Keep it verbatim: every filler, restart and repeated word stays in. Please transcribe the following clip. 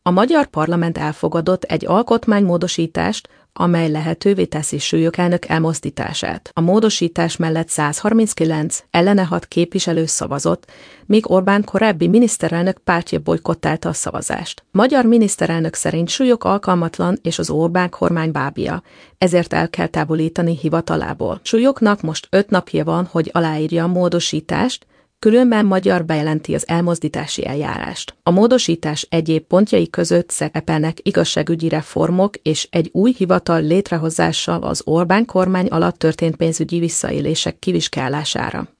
A magyar parlament elfogadott egy alkotmánymódosítást, amely lehetővé teszi Súlyog elnök elmozdítását. A módosítás mellett százharminckilenc, ellene hat képviselő szavazott, míg Orbán korábbi miniszterelnök pártja bojkottálta a szavazást. Magyar miniszterelnök szerint Súlyog alkalmatlan és az Orbán kormány bábja, ezért el kell távolítani hivatalából. Súlyognak most öt napja van, hogy aláírja a módosítást, különben Magyar bejelenti az elmozdítási eljárást. A módosítás egyéb pontjai között szerepelnek igazságügyi reformok és egy új hivatal létrehozása az Orbán kormány alatt történt pénzügyi visszaélések kivizsgálására.